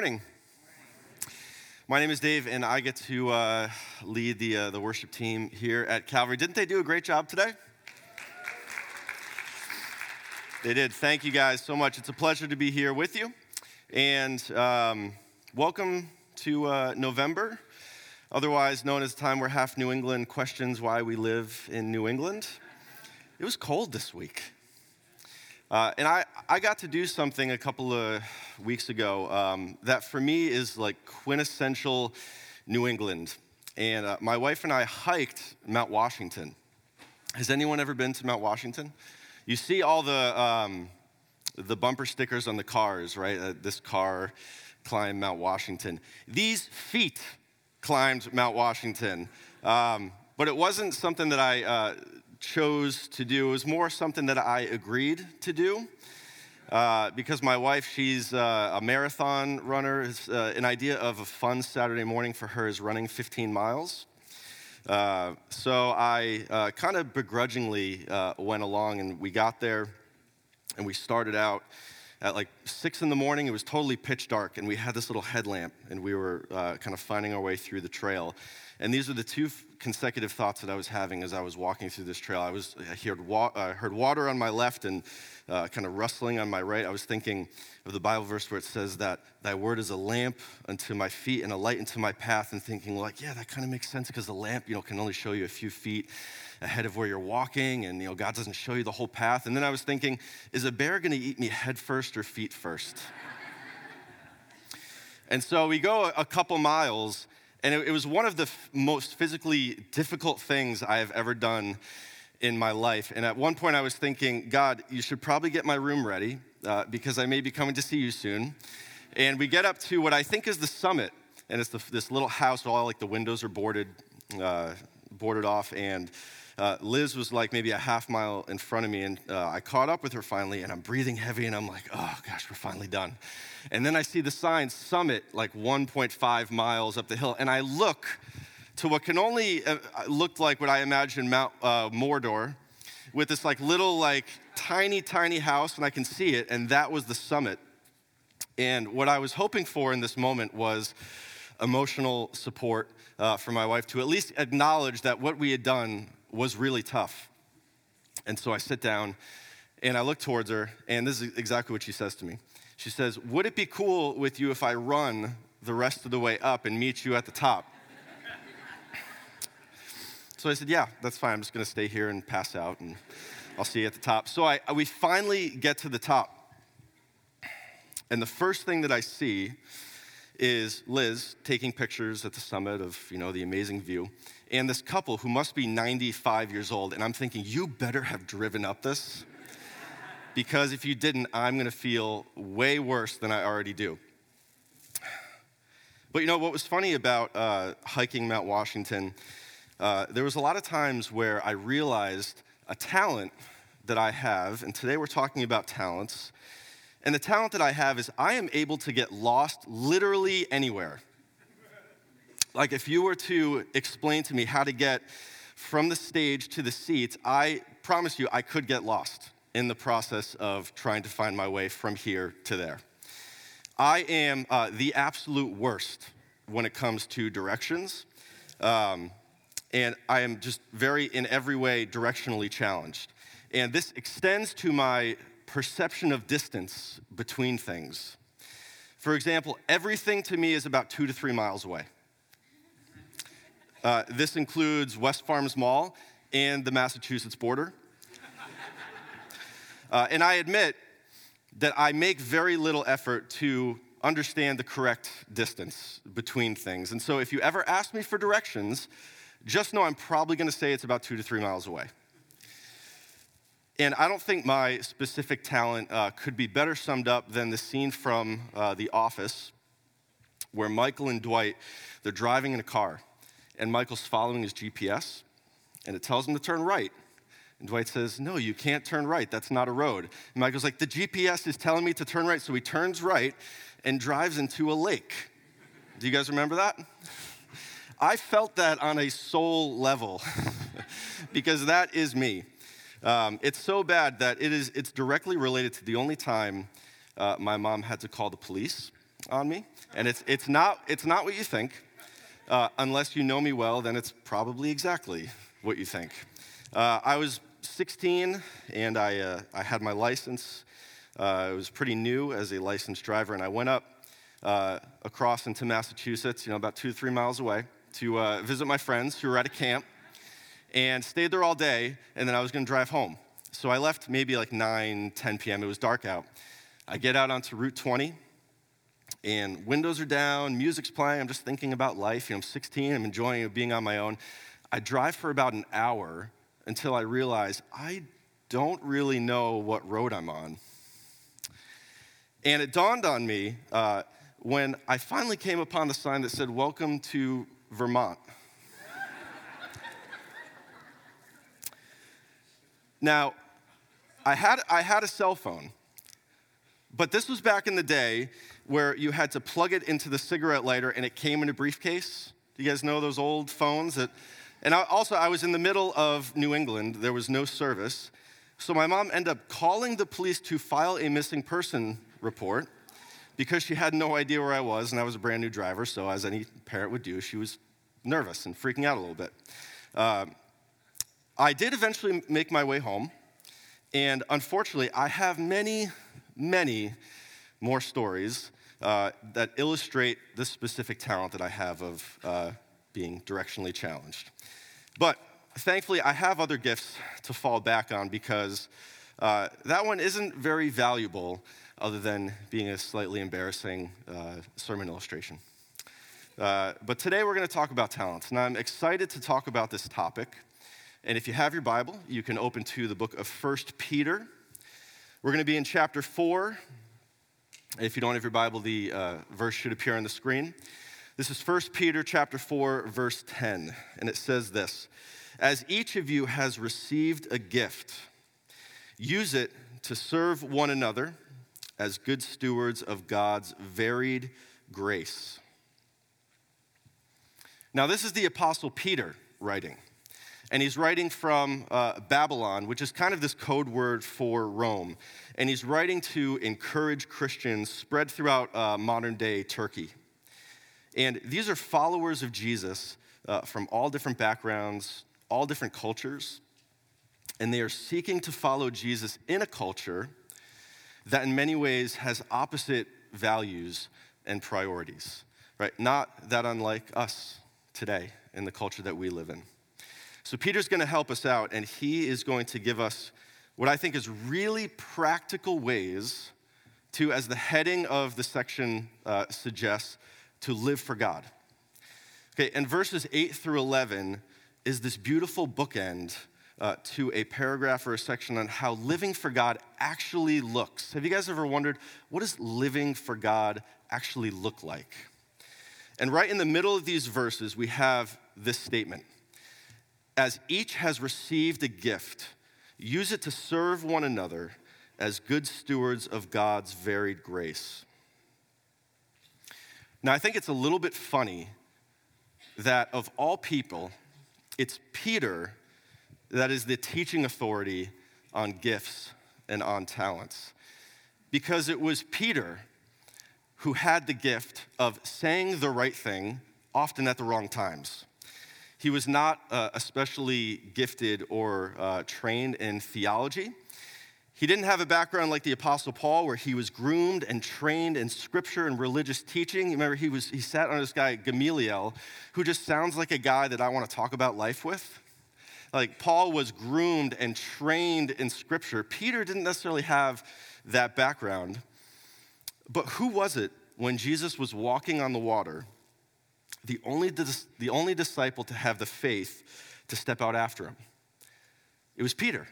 morning. My name is Dave, and I get to lead the worship team here at Calvary. Didn't they do a great job today? They did. Thank you guys so much. It's a pleasure to be here with you. And welcome to November, otherwise known as the time where half New England questions why we live in New England. It was cold this week. And I got to do something a couple of weeks ago that for me is like quintessential New England. And my wife and I hiked Mount Washington. Has anyone ever been to Mount Washington? You see all the bumper stickers on the cars, right? This car climbed Mount Washington. These feet climbed Mount Washington. But it wasn't something that I chose to do. It was more something that I agreed to do because my wife, she's a marathon runner. An idea of a fun Saturday morning for her is running 15 miles. So I kind of begrudgingly went along, and we got there, and we started out at like 6 in the morning. It was totally pitch dark, and we had this little headlamp, and we were kind of finding our way through the trail. And these are the two consecutive thoughts that I was having as I was walking through this trail. I heard water on my left and kind of rustling on my right. I was thinking of the Bible verse where it says that thy word is a lamp unto my feet and a light unto my path, and thinking like, yeah, that kind of makes sense because the lamp, can only show you a few feet ahead of where you're walking, and God doesn't show you the whole path. And then I was thinking, is a bear going to eat me head first or feet first? And so we go a couple miles, and it was one of the most physically difficult things I have ever done in my life. And at one point I was thinking, God, you should probably get my room ready because I may be coming to see you soon. And we get up to what I think is the summit, and it's this little house, all like the windows are boarded off, and Liz was like maybe a half mile in front of me, and I caught up with her finally, and I'm breathing heavy, and I'm like, oh gosh, we're finally done. And then I see the sign, summit, like 1.5 miles up the hill, and I look to what can only look like what I imagine Mount Mordor, with this like little like tiny house, and I can see it, and that was the summit. And what I was hoping for in this moment was emotional support from my wife to at least acknowledge that what we had done was really tough. And so I sit down and I look towards her, and this is exactly what she says to me. She says, would it be cool with you if I run the rest of the way up and meet you at the top? So I said, yeah, that's fine. I'm just going to stay here and pass out, and I'll see you at the top. So we finally get to the top. And the first thing that I see is Liz taking pictures at the summit of, the amazing view, and this couple who must be 95 years old. And I'm thinking, you better have driven up this, because if you didn't, I'm going to feel way worse than I already do. But what was funny about hiking Mount Washington, there was a lot of times where I realized a talent that I have, and today we're talking about talents. And the talent that I have is I am able to get lost literally anywhere. Like if you were to explain to me how to get from the stage to the seats, I promise you I could get lost in the process of trying to find my way from here to there. I am the absolute worst when it comes to directions. And I am just in every way, directionally challenged. And this extends to my perception of distance between things. For example, everything to me is about 2 to 3 miles away. This includes West Farms Mall and the Massachusetts border. And I admit that I make very little effort to understand the correct distance between things. And so if you ever ask me for directions, just know I'm probably going to say it's about 2 to 3 miles away. And I don't think my specific talent could be better summed up than the scene from The Office, where Michael and Dwight, they're driving in a car, and Michael's following his GPS, and it tells him to turn right. And Dwight says, no, you can't turn right. That's not a road. And Michael's like, the GPS is telling me to turn right. So he turns right and drives into a lake. Do you guys remember that? I felt that on a soul level because that is me. It's so bad that it's directly related to the only time my mom had to call the police on me. And it's not what you think. Unless you know me well, then it's probably exactly what you think. I was 16, and I had my license. It was pretty new as a licensed driver, and I went up across into Massachusetts, about 2 to 3 miles away, to visit my friends who were at a camp, and stayed there all day, and then I was going to drive home. So I left maybe like 9, 10 p.m. It was dark out. I get out onto Route 20, and windows are down, music's playing. I'm just thinking about life. I'm 16. I'm enjoying being on my own. I drive for about an hour until I realize I don't really know what road I'm on. And it dawned on me when I finally came upon the sign that said, "Welcome to Vermont." Now, I had a cell phone, but this was back in the day where you had to plug it into the cigarette lighter and it came in a briefcase. Do you guys know those old phones? I was in the middle of New England. There was no service. So my mom ended up calling the police to file a missing person report because she had no idea where I was, and I was a brand new driver, so as any parent would do, she was nervous and freaking out a little bit. I did eventually make my way home, and unfortunately, I have many, many more stories that illustrate this specific talent that I have of being directionally challenged. But thankfully, I have other gifts to fall back on because that one isn't very valuable other than being a slightly embarrassing sermon illustration. But today we're going to talk about talents, and I'm excited to talk about this topic. And if you have your Bible, you can open to the book of 1 Peter. We're going to be in chapter 4. If you don't have your Bible, the verse should appear on the screen. This is 1 Peter chapter 4, verse 10, and it says this: "As each of you has received a gift, use it to serve one another as good stewards of God's varied grace." Now, this is the Apostle Peter writing, and he's writing from Babylon, which is kind of this code word for Rome, and he's writing to encourage Christians spread throughout modern-day Turkey. And these are followers of Jesus from all different backgrounds, all different cultures, and they are seeking to follow Jesus in a culture that in many ways has opposite values and priorities, right? Not that unlike us today in the culture that we live in. So Peter's going to help us out, and he is going to give us what I think is really practical ways to, as the heading of the section suggests, to live for God. Okay, and verses 8 through 11 is this beautiful bookend to a paragraph or a section on how living for God actually looks. Have you guys ever wondered, what does living for God actually look like? And right in the middle of these verses, we have this statement: "As each has received a gift, use it to serve one another as good stewards of God's varied grace." Now, I think it's a little bit funny that of all people, it's Peter that is the teaching authority on gifts and on talents. Because it was Peter who had the gift of saying the right thing, often at the wrong times. He was not especially gifted or trained in theology. He didn't have a background like the Apostle Paul, where he was groomed and trained in scripture and religious teaching. Remember, he sat on this guy, Gamaliel, who just sounds like a guy that I want to talk about life with. Like, Paul was groomed and trained in scripture. Peter didn't necessarily have that background. But who was it when Jesus was walking on the water, the only disciple to have the faith to step out after him? It was Peter.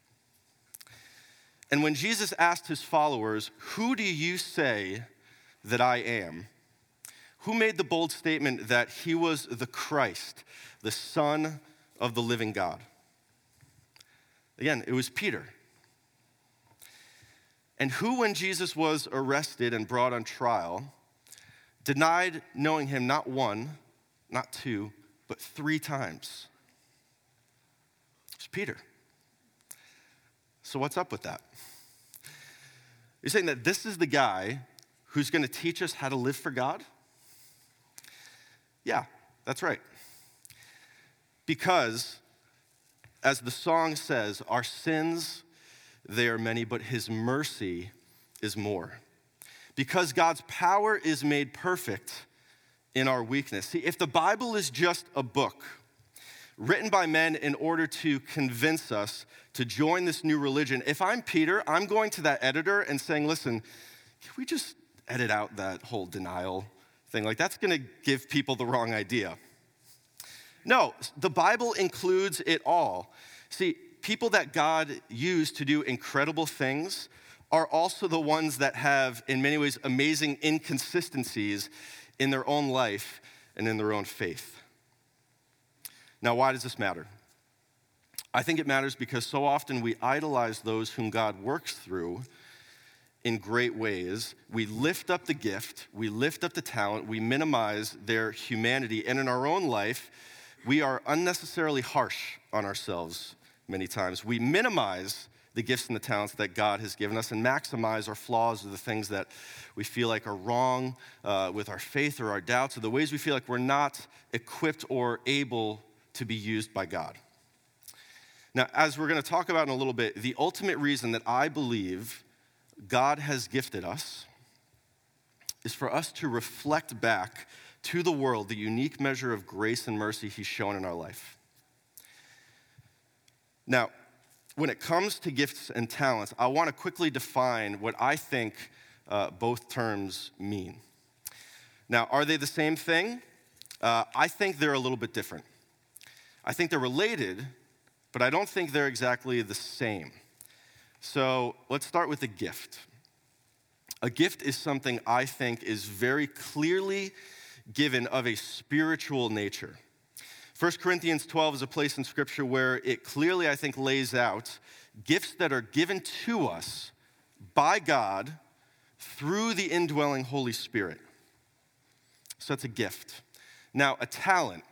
And when Jesus asked his followers, "Who do you say that I am?" who made the bold statement that he was the Christ, the Son of the living God? Again, it was Peter. And who, when Jesus was arrested and brought on trial, denied knowing him not one, not two, but 3 times? It's Peter. So what's up with that? You're saying that this is the guy who's going to teach us how to live for God? Yeah, that's right. Because, as the song says, our sins, they are many, but his mercy is more. Because God's power is made perfect in our weakness. See, if the Bible is just a book written by men in order to convince us to join this new religion, if I'm Peter, I'm going to that editor and saying, listen, can we just edit out that whole denial thing? Like, that's gonna give people the wrong idea. No, the Bible includes it all. See, people that God used to do incredible things are also the ones that have, in many ways, amazing inconsistencies in their own life and in their own faith. Now, why does this matter? I think it matters because so often we idolize those whom God works through in great ways. We lift up the gift, we lift up the talent, we minimize their humanity, and in our own life, we are unnecessarily harsh on ourselves many times. We minimize the gifts and the talents that God has given us and maximize our flaws or the things that we feel like are wrong with our faith or our doubts or the ways we feel like we're not equipped or able to be used by God. Now, as we're going to talk about in a little bit, the ultimate reason that I believe God has gifted us is for us to reflect back to the world the unique measure of grace and mercy he's shown in our life. Now, when it comes to gifts and talents, I want to quickly define what I think both terms mean. Now, are they the same thing? I think they're a little bit different. I think they're related, but I don't think they're exactly the same. So let's start with a gift. A gift is something I think is very clearly given of a spiritual nature. 1 Corinthians 12 is a place in Scripture where it clearly, I think, lays out gifts that are given to us by God through the indwelling Holy Spirit. So that's a gift. Now, a talent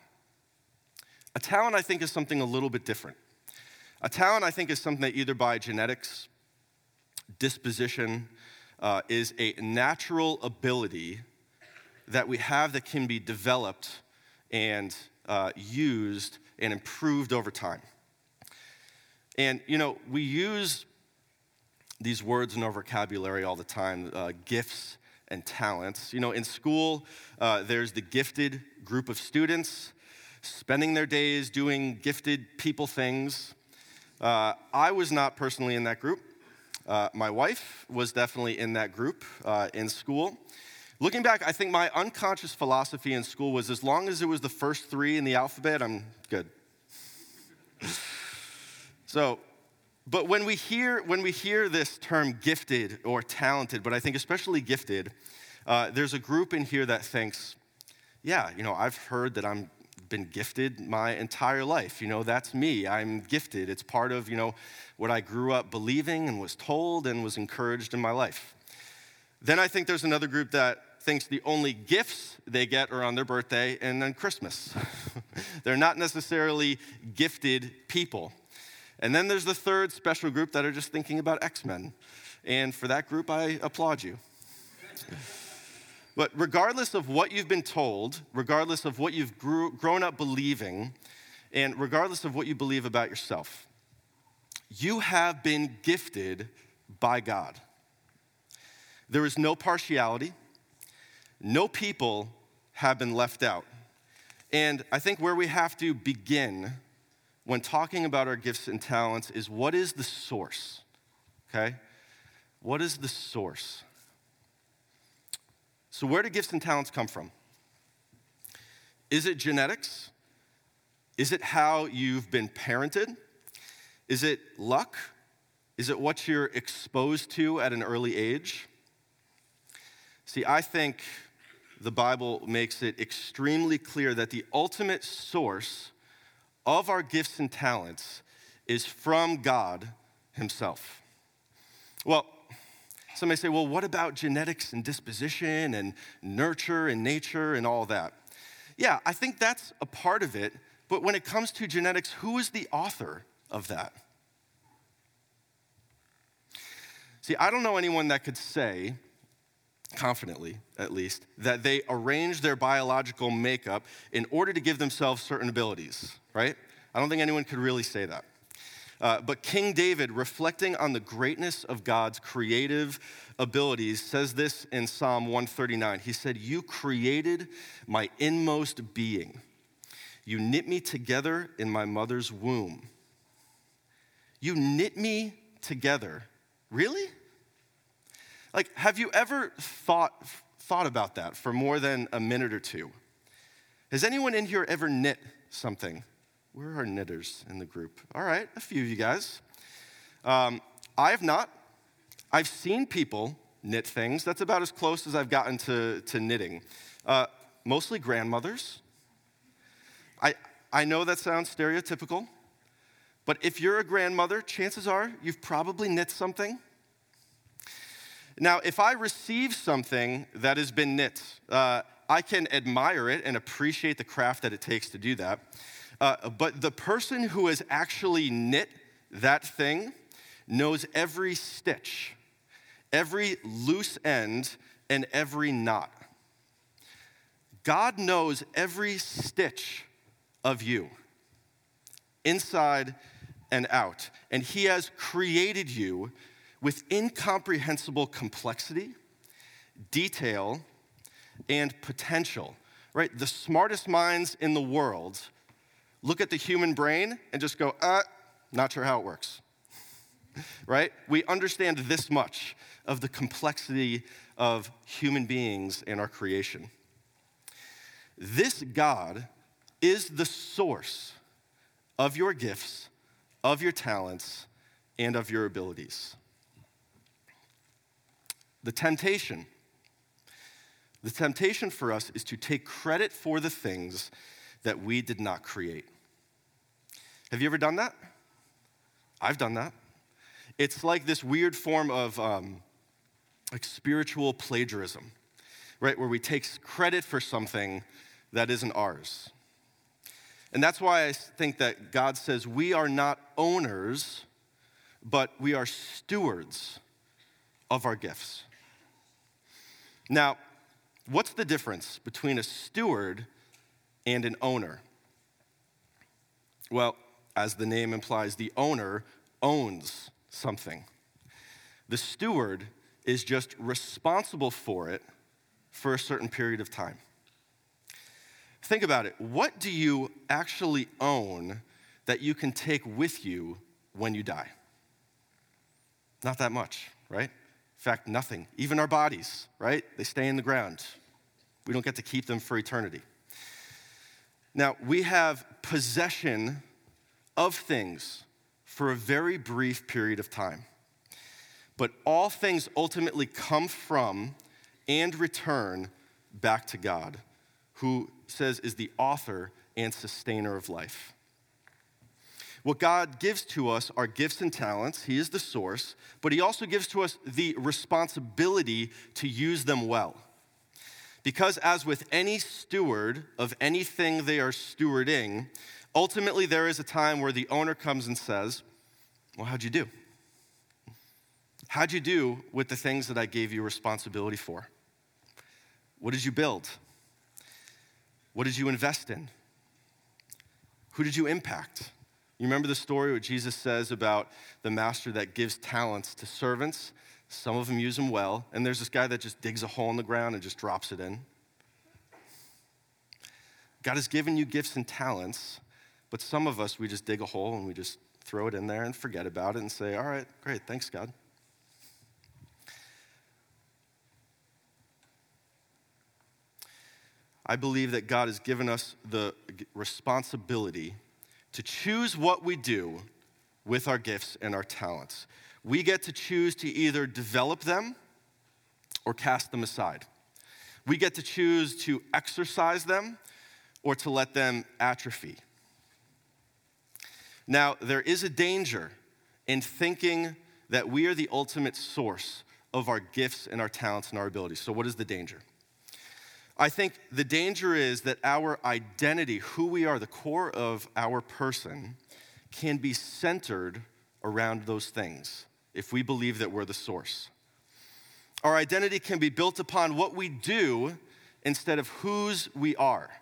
I think is something a little bit different. A talent I think is something that either by genetics, disposition, is a natural ability that we have that can be developed and used and improved over time. And, we use these words in our vocabulary all the time, gifts and talents. In school, there's the gifted group of students spending their days doing gifted people things. I was not personally in that group. My wife was definitely in that group in school. Looking back, I think my unconscious philosophy in school was as long as it was the first three in the alphabet, I'm good. But when we hear this term gifted or talented, but I think especially gifted, there's a group in here that thinks, yeah, I've heard that I'm been gifted my entire life. That's me. I'm gifted. It's part of, what I grew up believing and was told and was encouraged in my life. Then I think there's another group that thinks the only gifts they get are on their birthday and then Christmas. They're not necessarily gifted people. And then there's the third special group that are just thinking about X-Men. And for that group, I applaud you. But regardless of what you've been told, regardless of what you've grown up believing, and regardless of what you believe about yourself, you have been gifted by God. There is no partiality. No people have been left out. And I think where we have to begin when talking about our gifts and talents is what is the source, okay? What is the source? So where do gifts and talents come from? Is it genetics? Is it how you've been parented? Is it luck? Is it what you're exposed to at an early age? See, I think the Bible makes it extremely clear that the ultimate source of our gifts and talents is from God himself. Well, some may say, well, what about genetics and disposition and nurture and nature and all that? Yeah, I think that's a part of it, but when it comes to genetics, who is the author of that? See, I don't know anyone that could say confidently at least, that they arrange their biological makeup in order to give themselves certain abilities, right? I don't think anyone could really say that. But King David, reflecting on the greatness of God's creative abilities, says this in Psalm 139. He said, "You created my inmost being. You knit me together in my mother's womb." You knit me together. Really? Like, have you ever thought about that for more than a minute or two? Has anyone in here ever knit something? Where are knitters in the group? All right, a few of you guys. I have not. I've seen people knit things. That's about as close as I've gotten to knitting. Mostly grandmothers. I know that sounds stereotypical, but if you're a grandmother, chances are you've probably knit something. Now, if I receive something that has been knit, I can admire it and appreciate the craft that it takes to do that. But the person who has actually knit that thing knows every stitch, every loose end, and every knot. God knows every stitch of you, inside and out. And he has created you with incomprehensible complexity, detail, and potential, right? The smartest minds in the world look at the human brain and just go, not sure how it works, right? We understand this much of the complexity of human beings and our creation. This God is the source of your gifts, of your talents, and of your abilities. The temptation for us is to take credit for the things that we did not create. Have you ever done that? I've done that. It's like this weird form of like spiritual plagiarism, right? Where we take credit for something that isn't ours. And that's why I think that God says we are not owners, but we are stewards of our gifts. Now, what's the difference between a steward and an owner? Well, as the name implies, the owner owns something. The steward is just responsible for it for a certain period of time. Think about it. What do you actually own that you can take with you when you die? Not that much, right? In fact, nothing. Even our bodies, right? They stay in the ground. We don't get to keep them for eternity. Now, we have possession of things for a very brief period of time. But all things ultimately come from and return back to God, who says is the author and sustainer of life. What God gives to us are gifts and talents. He is the source, but he also gives to us the responsibility to use them well. Because as with any steward of anything they are stewarding, ultimately there is a time where the owner comes and says, well, how'd you do? How'd you do with the things that I gave you responsibility for? What did you build? What did you invest in? Who did you impact? You remember the story what Jesus says about the master that gives talents to servants? Some of them use them well, and there's this guy that just digs a hole in the ground and just drops it in. God has given you gifts and talents, but some of us, we just dig a hole and we just throw it in there and forget about it and say, all right, great, thanks, God. I believe that God has given us the responsibility to choose what we do with our gifts and our talents. We get to choose to either develop them or cast them aside. We get to choose to exercise them or to let them atrophy. Now, there is a danger in thinking that we are the ultimate source of our gifts and our talents and our abilities. So what is the danger? I think the danger is that our identity, who we are, the core of our person, can be centered around those things if we believe that we're the source. Our identity can be built upon what we do instead of whose we are.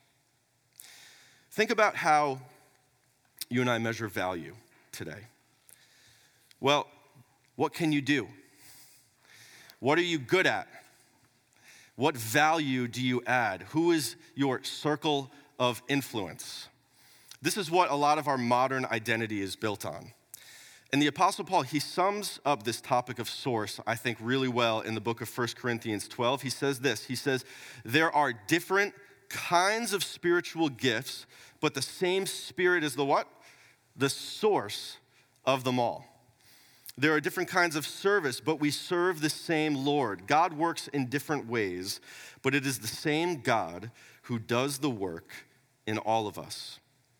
Think about how you and I measure value today. Well, what can you do? What are you good at? What value do you add? Who is your circle of influence? This is what a lot of our modern identity is built on. And the Apostle Paul, he sums up this topic of source, I think, really well in the book of 1 Corinthians 12. He says this, he says, there are different kinds of spiritual gifts, but the same Spirit is the what? The source of them all. There are different kinds of service, but we serve the same Lord. God works in different ways, but it is the same God who does the work in all of us.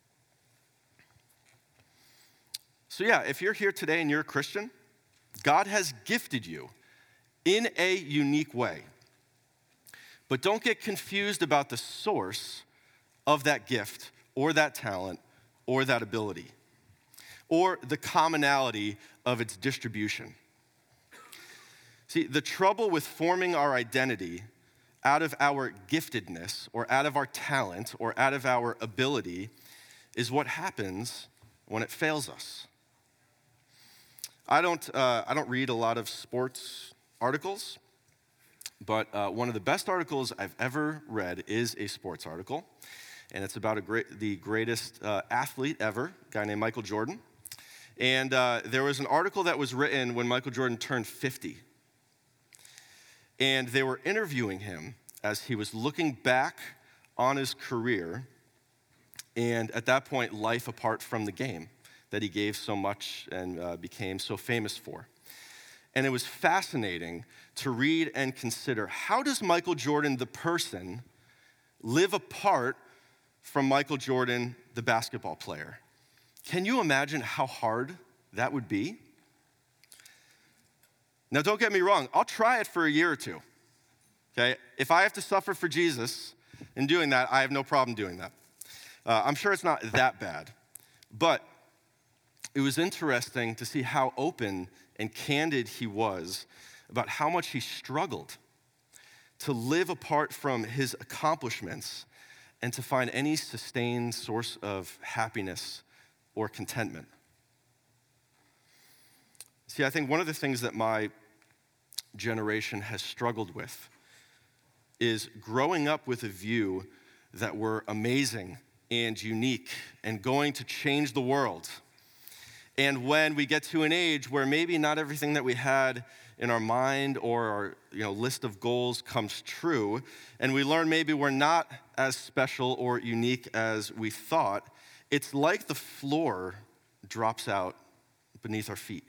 So yeah, if you're here today and you're a Christian, God has gifted you in a unique way. But don't get confused about the source of that gift or that talent or that ability or the commonality of its distribution. See, the trouble with forming our identity out of our giftedness or out of our talent or out of our ability is what happens when it fails us. I don't read a lot of sports articles, but one of the best articles I've ever read is a sports article, and it's about the greatest athlete ever, a guy named Michael Jordan. And there was an article that was written when Michael Jordan turned 50, and they were interviewing him as he was looking back on his career, and at that point, life apart from the game that he gave so much and became so famous for. And it was fascinating to read and consider, how does Michael Jordan, the person, live apart from Michael Jordan, the basketball player? Can you imagine how hard that would be? Now, don't get me wrong, I'll try it for a year or two, okay? If I have to suffer for Jesus in doing that, I have no problem doing that. I'm sure it's not that bad, but it was interesting to see how open and candid he was about how much he struggled to live apart from his accomplishments and to find any sustained source of happiness or contentment. See, I think one of the things that my generation has struggled with is growing up with a view that we're amazing and unique and going to change the world. And when we get to an age where maybe not everything that we had in our mind or our list of goals comes true, and we learn maybe we're not as special or unique as we thought, it's like the floor drops out beneath our feet.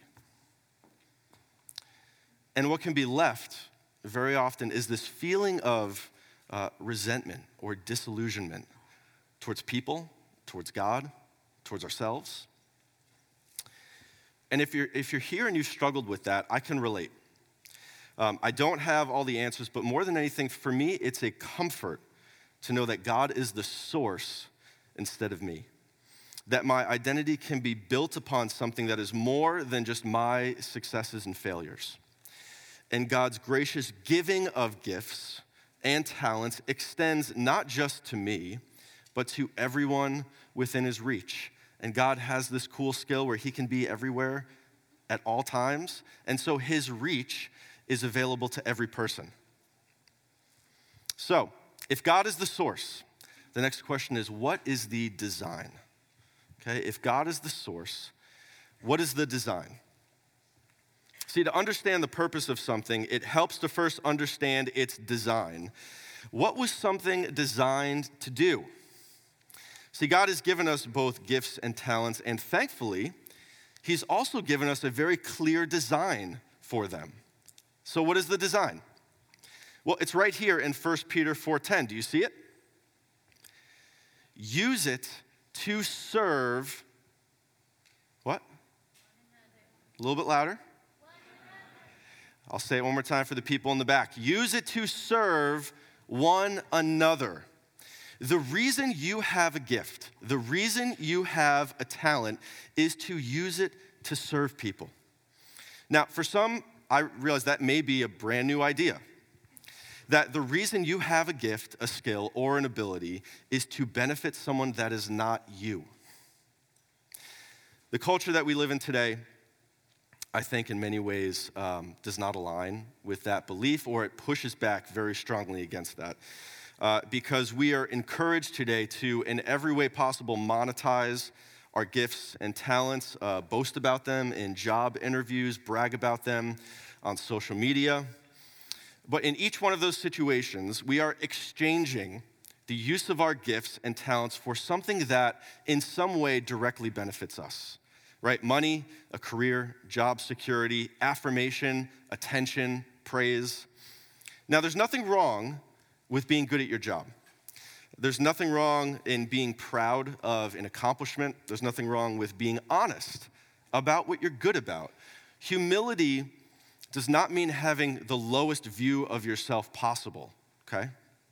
And what can be left very often is this feeling of resentment or disillusionment towards people, towards God, towards ourselves. And if you're here and you've struggled with that, I can relate. I don't have all the answers, but more than anything, for me, it's a comfort to know that God is the source instead of me. That my identity can be built upon something that is more than just my successes and failures. And God's gracious giving of gifts and talents extends not just to me, but to everyone within his reach. And God has this cool skill where he can be everywhere at all times. And so his reach is available to every person. So, if God is the source, the next question is, what is the design? Okay, if God is the source, what is the design? See, to understand the purpose of something, it helps to first understand its design. What was something designed to do? See, God has given us both gifts and talents, and thankfully, he's also given us a very clear design for them. So what is the design? Well, it's right here in 1 Peter 4:10. Do you see it? Use it to serve, what? A little bit louder. I'll say it one more time for the people in the back. Use it to serve one another. The reason you have a gift, the reason you have a talent is to use it to serve people. Now, for some I realized that may be a brand new idea. That the reason you have a gift, a skill, or an ability is to benefit someone that is not you. The culture that we live in today, I think in many ways does not align with that belief, or it pushes back very strongly against that. Because we are encouraged today to, in every way possible, monetize our gifts and talents, boast about them in job interviews, brag about them on social media. But in each one of those situations, we are exchanging the use of our gifts and talents for something that in some way directly benefits us, right? Money, a career, job security, affirmation, attention, praise. Now, there's nothing wrong with being good at your job. There's nothing wrong in being proud of an accomplishment. There's nothing wrong with being honest about what you're good about. Humility does not mean having the lowest view of yourself possible, okay?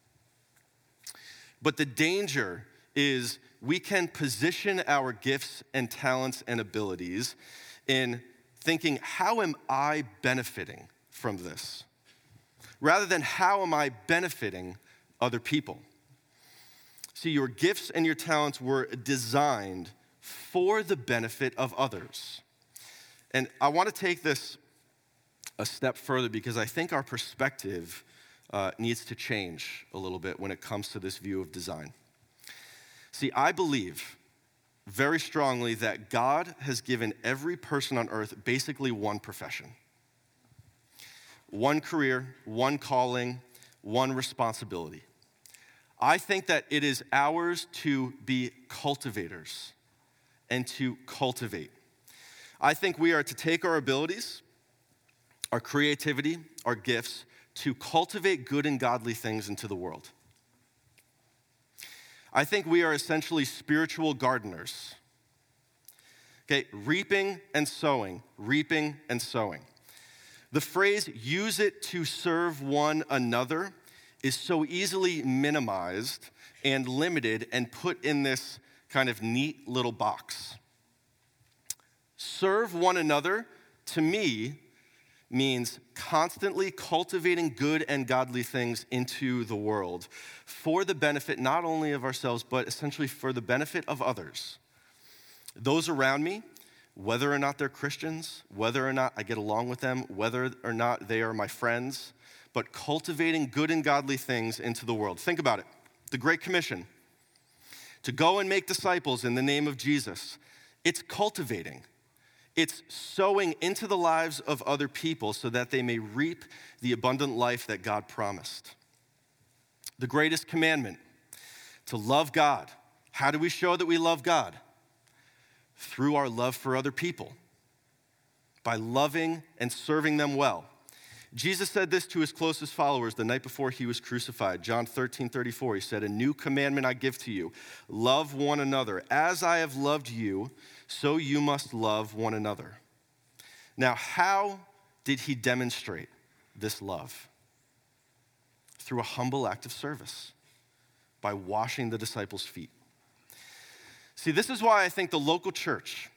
But the danger is we can position our gifts and talents and abilities in thinking, how am I benefiting from this? Rather than how am I benefiting other people? See, your gifts and your talents were designed for the benefit of others. And I want to take this a step further because I think our perspective needs to change a little bit when it comes to this view of design. See, I believe very strongly that God has given every person on earth basically one profession, one career, one calling, one responsibility. I think that it is ours to be cultivators and to cultivate. I think we are to take our abilities, our creativity, our gifts, to cultivate good and godly things into the world. I think we are essentially spiritual gardeners. Okay, reaping and sowing, reaping and sowing. The phrase, use it to serve one another, is so easily minimized and limited and put in this kind of neat little box. Serve one another, to me, means constantly cultivating good and godly things into the world for the benefit not only of ourselves, but essentially for the benefit of others. Those around me, whether or not they're Christians, whether or not I get along with them, whether or not they are my friends, but cultivating good and godly things into the world. Think about it. The Great Commission, to go and make disciples in the name of Jesus. It's cultivating. It's sowing into the lives of other people so that they may reap the abundant life that God promised. The greatest commandment, to love God. How do we show that we love God? Through our love for other people, by loving and serving them well. Jesus said this to his closest followers the night before he was crucified. John 13:34, he said, "A new commandment I give to you, love one another. As I have loved you, so you must love one another." Now, how did he demonstrate this love? Through a humble act of service, by washing the disciples' feet. See, this is why I think the local church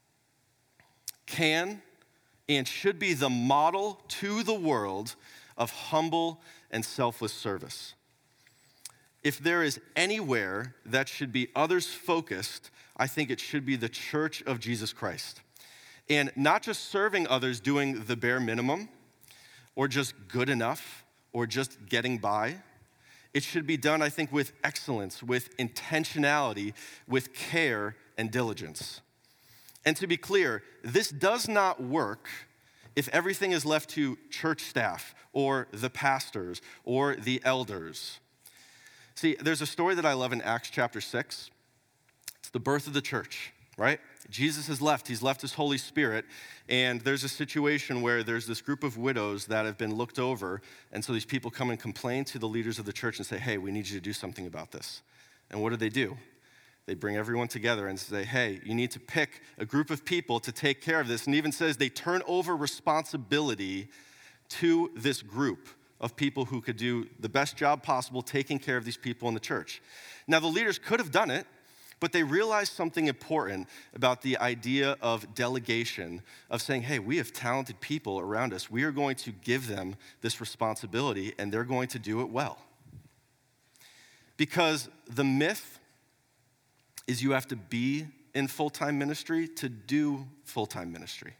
can and should be the model to the world of humble and selfless service. If there is anywhere that should be others-focused, I think it should be the Church of Jesus Christ. And not just serving others doing the bare minimum, or just good enough, or just getting by. It should be done, I think, with excellence, with intentionality, with care and diligence. And to be clear, this does not work if everything is left to church staff or the pastors or the elders. See, there's a story that I love in Acts chapter 6. It's the birth of the church, right? Jesus has left. He's left his Holy Spirit, and there's a situation where there's this group of widows that have been looked over, and so these people come and complain to the leaders of the church and say, hey, we need you to do something about this. And what do? They bring everyone together and say, hey, you need to pick a group of people to take care of this. And even says they turn over responsibility to this group of people who could do the best job possible taking care of these people in the church. Now, the leaders could have done it, But they realized something important about the idea of delegation, of saying, hey, we have talented people around us. We are going to give them this responsibility, and they're going to do it well. Because the myth is you have to be in full-time ministry to do full-time ministry.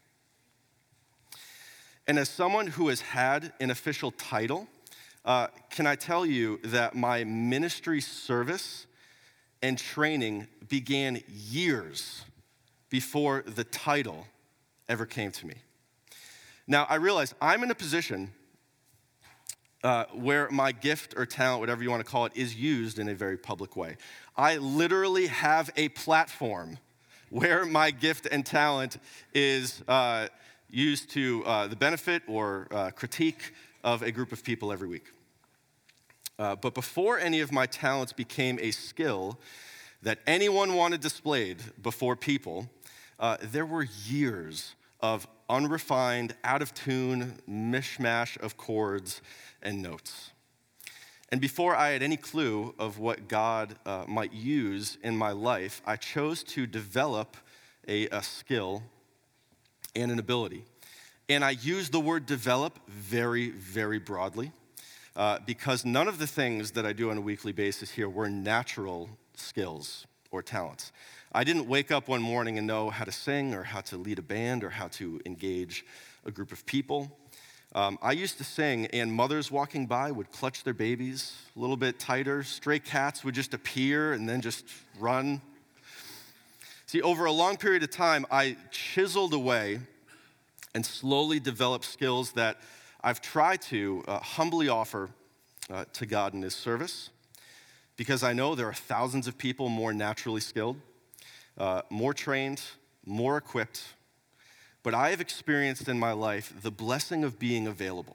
And as someone who has had an official title, can I tell you that my ministry service and training began years before the title ever came to me. Now, I realize I'm in a position where my gift or talent, whatever you want to call it, is used in a very public way. I literally have a platform where my gift and talent is used to the benefit or critique of a group of people every week. But before any of my talents became a skill that anyone wanted displayed before people, there were years of unrefined, out-of-tune mishmash of chords and notes. And before I had any clue of what God might use in my life, I chose to develop a skill and an ability. And I use the word develop very, very broadly. Because none of the things that I do on a weekly basis here were natural skills or talents. I didn't wake up one morning and know how to sing or how to lead a band or how to engage a group of people. I used to sing, and mothers walking by would clutch their babies a little bit tighter. Stray cats would just appear and then just run. See, over a long period of time, I chiseled away and slowly developed skills that I've tried to humbly offer to God in His service, because I know there are thousands of people more naturally skilled, more trained, more equipped, but I have experienced in my life the blessing of being available,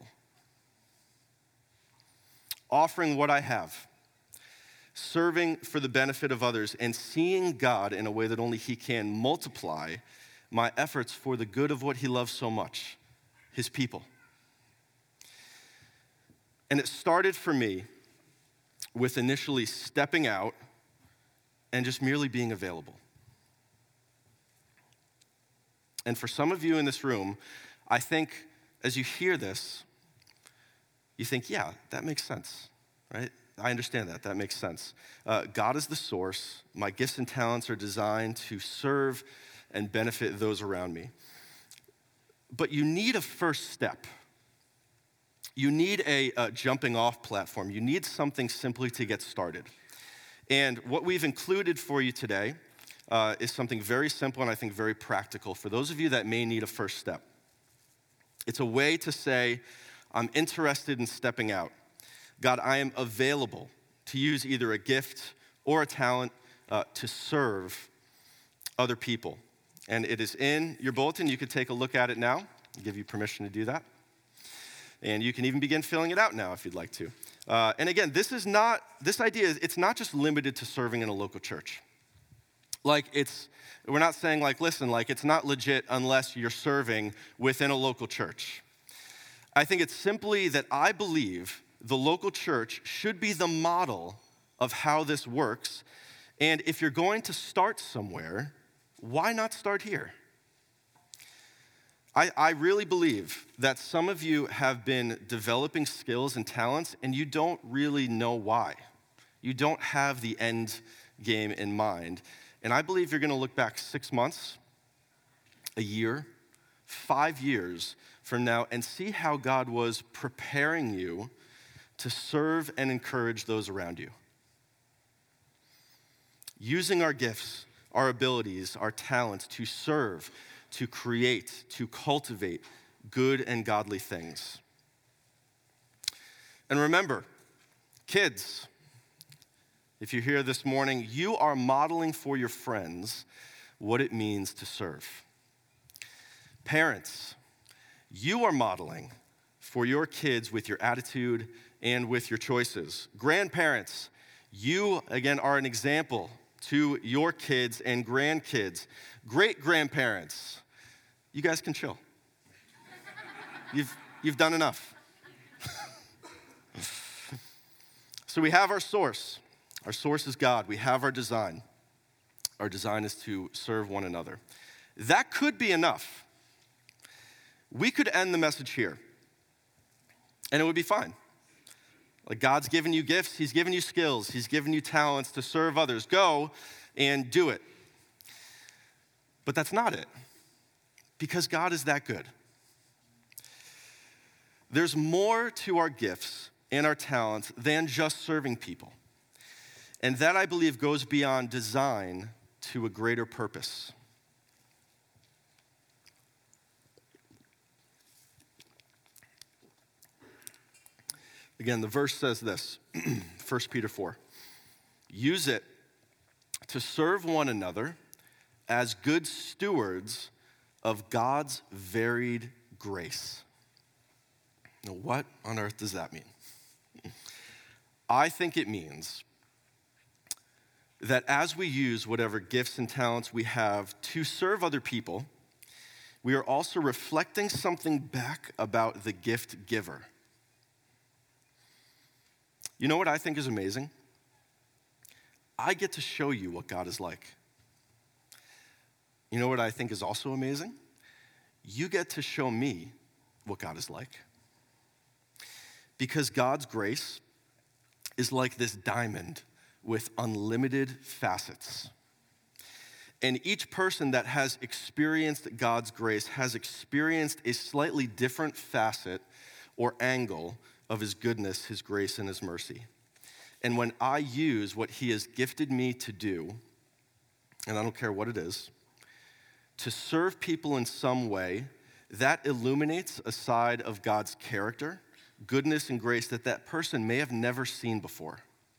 offering what I have, serving for the benefit of others, and seeing God in a way that only He can multiply my efforts for the good of what He loves so much, His people. And it started for me with initially stepping out and just merely being available. And for some of you in this room, I think as you hear this, you think, yeah, that makes sense, right? I understand that. That makes sense. God is the source. My gifts and talents are designed to serve and benefit those around me. But you need a first step. You need a jumping off platform. You need something simply to get started. And what we've included for you today is something very simple and I think very practical for those of you that may need a first step. It's a way to say, I'm interested in stepping out. God, I am available to use either a gift or a talent to serve other people. And it is in your bulletin. You can take a look at it now. I'll give you permission to do that. And you can even begin filling it out now if you'd like to. And again, this idea, it's not just limited to serving in a local church. We're not saying listen, it's not legit unless you're serving within a local church. I think it's simply that I believe the local church should be the model of how this works. And if you're going to start somewhere, why not start here? I really believe that some of you have been developing skills and talents and you don't really know why. You don't have the end game in mind. And I believe you're going to look back 6 months, a year, 5 years from now and see how God was preparing you to serve and encourage those around you. Using our gifts, our abilities, our talents to serve, to create, to cultivate good and godly things. And remember, kids, if you're here this morning, you are modeling for your friends what it means to serve. Parents, you are modeling for your kids with your attitude and with your choices. Grandparents, you, again, are an example to your kids and grandkids. Great-grandparents, you guys can chill. You've done enough. So we have our source. Our source is God. We have our design. Our design is to serve one another. That could be enough. We could end the message here, and it would be fine. Like, God's given you gifts, he's given you skills, he's given you talents to serve others. Go and do it. But that's not it, because God is that good. There's more to our gifts and our talents than just serving people. And that, I believe, goes beyond design to a greater purpose. Again, the verse says this, 1 Peter 4. Use it to serve one another as good stewards of God's varied grace. Now, what on earth does that mean? I think it means that as we use whatever gifts and talents we have to serve other people, we are also reflecting something back about the gift giver. You know what I think is amazing? I get to show you what God is like. You know what I think is also amazing? You get to show me what God is like. Because God's grace is like this diamond with unlimited facets. And each person that has experienced God's grace has experienced a slightly different facet or angle of his goodness, his grace, and his mercy. And when I use what he has gifted me to do, and I don't care what it is, to serve people in some way, that illuminates a side of God's character, goodness, and grace that person may have never seen before.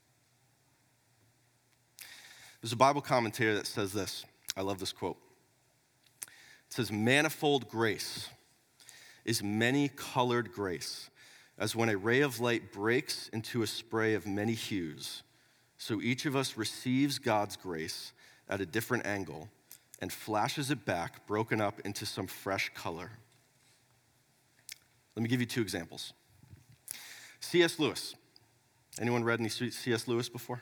There's a Bible commentator that says this. I love this quote. It says, "Manifold grace is many-colored grace, as when a ray of light breaks into a spray of many hues, so each of us receives God's grace at a different angle and flashes it back, broken up into some fresh color." Let me give you two examples. C.S. Lewis. Anyone read any C.S. Lewis before?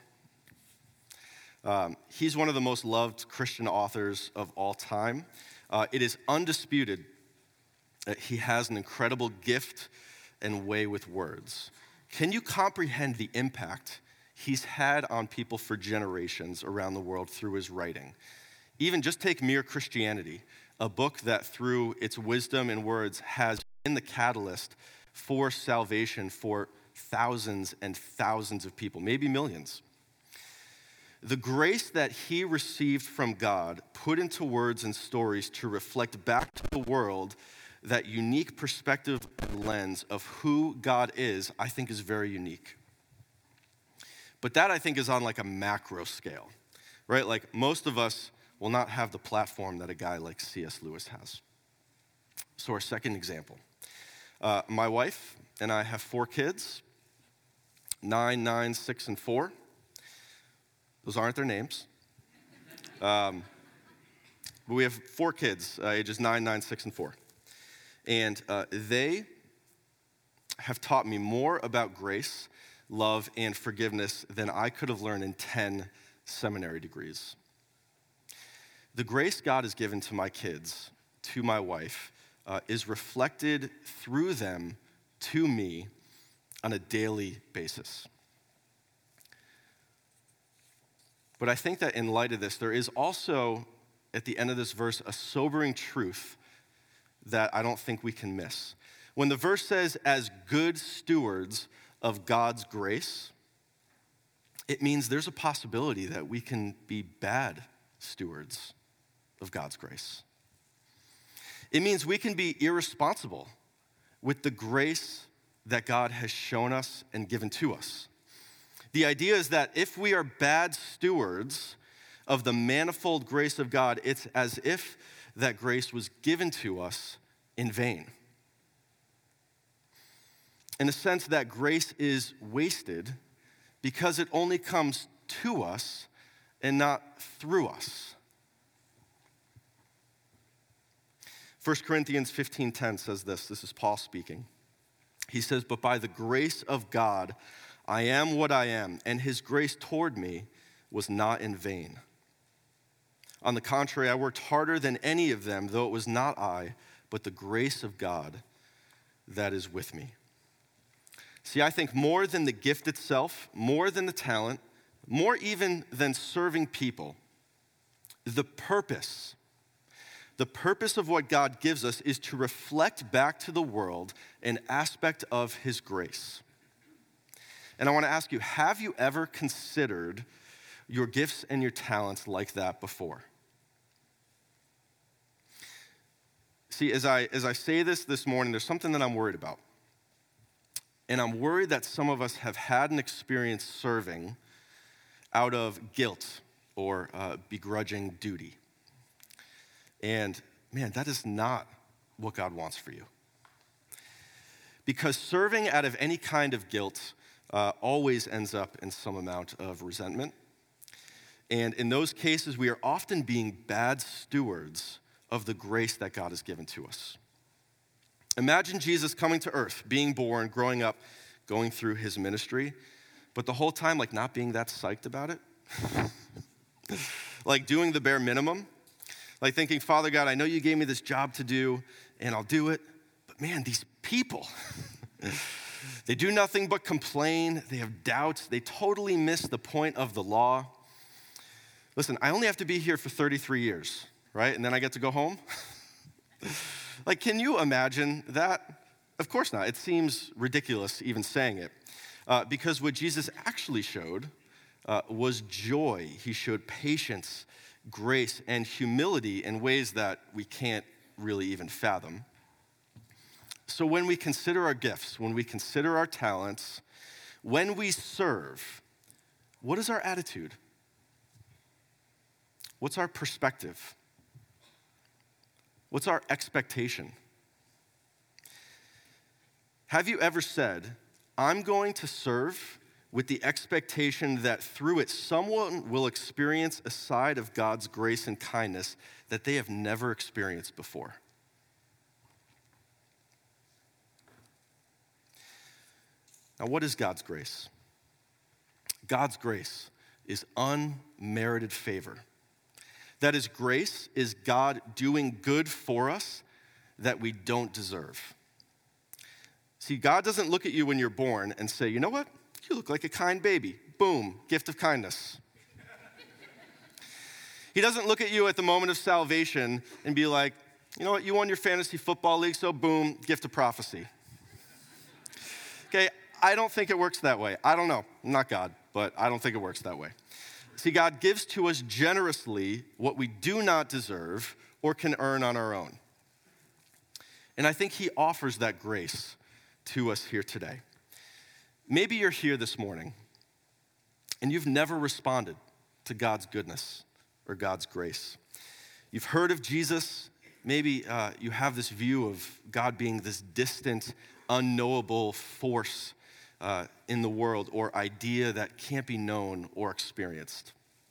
He's one of the most loved Christian authors of all time. It is undisputed that he has an incredible gift and way with words. Can you comprehend the impact he's had on people for generations around the world through his writing? Even just take Mere Christianity, a book that through its wisdom and words has been the catalyst for salvation for thousands and thousands of people, maybe millions. The grace that he received from God put into words and stories to reflect back to the world that unique perspective and lens of who God is, I think is very unique. But that, I think, is on like a macro scale, right? Like, most of us will not have the platform that a guy like C.S. Lewis has. So our second example. My wife and I have 4 kids, 9, 9, 6, and 4. Those aren't their names. But we have 4 kids, ages 9, 9, 6, and 4. And they have taught me more about grace, love, and forgiveness than I could have learned in 10 seminary degrees. The grace God has given to my kids, to my wife, is reflected through them to me on a daily basis. But I think that in light of this, there is also, at the end of this verse, a sobering truth that I don't think we can miss. When the verse says, as good stewards of God's grace, it means there's a possibility that we can be bad stewards of God's grace. It means we can be irresponsible with the grace that God has shown us and given to us. The idea is that if we are bad stewards of the manifold grace of God, it's as if that grace was given to us in vain. In a sense, that grace is wasted because it only comes to us and not through us. 1 Corinthians 15:10 says this. This is Paul speaking. He says, "But by the grace of God, I am what I am, and his grace toward me was not in vain." On the contrary, I worked harder than any of them, though it was not I, but the grace of God that is with me. See, I think more than the gift itself, more than the talent, more even than serving people, the purpose of what God gives us is to reflect back to the world an aspect of his grace. And I want to ask you, have you ever considered your gifts and your talents like that before? See, as I say this morning, there's something that I'm worried about. And I'm worried that some of us have had an experience serving out of guilt or begrudging duty. And man, that is not what God wants for you. Because serving out of any kind of guilt always ends up in some amount of resentment. And in those cases, we are often being bad stewards of the grace that God has given to us. Imagine Jesus coming to earth, being born, growing up, going through his ministry, but the whole time, like, not being that psyched about it. Like doing the bare minimum. Like thinking, Father God, I know you gave me this job to do, and I'll do it, but man, these people, they do nothing but complain. They have doubts. They totally miss the point of the law. Listen, I only have to be here for 33 years, right? And then I get to go home? Like, can you imagine that? Of course not. It seems ridiculous even saying it. Because what Jesus actually showed was joy. He showed patience, grace, and humility in ways that we can't really even fathom. So when we consider our gifts, when we consider our talents, when we serve, what is our attitude? What's our perspective? What's our expectation? Have you ever said, I'm going to serve with the expectation that through it someone will experience a side of God's grace and kindness that they have never experienced before? Now, what is God's grace? God's grace is unmerited favor. That is, grace is God doing good for us that we don't deserve. See, God doesn't look at you when you're born and say, you know what? You look like a kind baby. Boom, gift of kindness. He doesn't look at you at the moment of salvation and be like, you know what? You won your fantasy football league, so boom, gift of prophecy. Okay, I don't think it works that way. I don't know. I'm not God, but I don't think it works that way. See, God gives to us generously what we do not deserve or can earn on our own. And I think he offers that grace to us here today. Maybe you're here this morning and you've never responded to God's goodness or God's grace. You've heard of Jesus. Maybe you have this view of God being this distant, unknowable force in the world or idea that can't be known or experienced.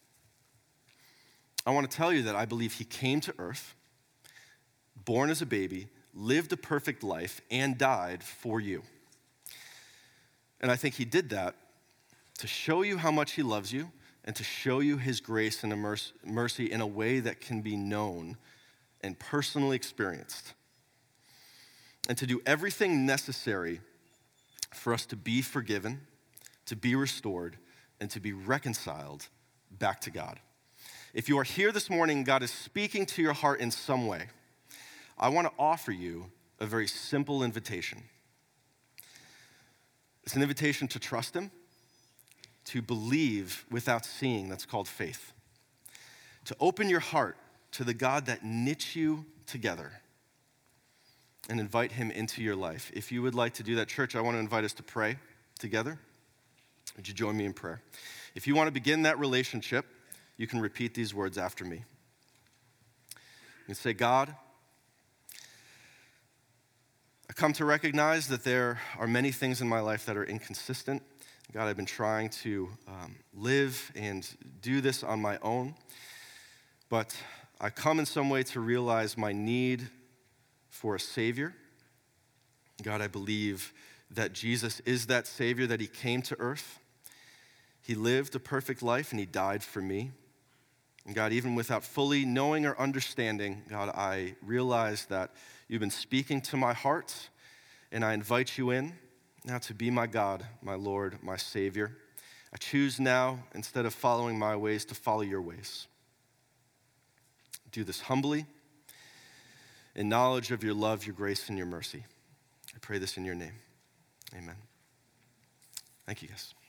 I want to tell you that I believe he came to earth, born as a baby, lived a perfect life, and died for you. And I think he did that to show you how much he loves you and to show you his grace and mercy in a way that can be known and personally experienced. And to do everything necessary for us to be forgiven, to be restored, and to be reconciled back to God. If you are here this morning, God is speaking to your heart in some way, I want to offer you a very simple invitation. It's an invitation to trust him, to believe without seeing, that's called faith. To open your heart to the God that knit you together and invite him into your life. If you would like to do that, church, I want to invite us to pray together. Would you join me in prayer? If you want to begin that relationship, you can repeat these words after me. You can say, God, I come to recognize that there are many things in my life that are inconsistent. God, I've been trying to live and do this on my own, but I come in some way to realize my need for a Savior. God, I believe that Jesus is that Savior, that he came to earth. He lived a perfect life and he died for me. And God, even without fully knowing or understanding, God, I realize that you've been speaking to my heart, and I invite you in now to be my God, my Lord, my Savior. I choose now, instead of following my ways, to follow your ways. Do this humbly, in knowledge of your love, your grace, and your mercy. I pray this in your name. Amen. Thank you, guys.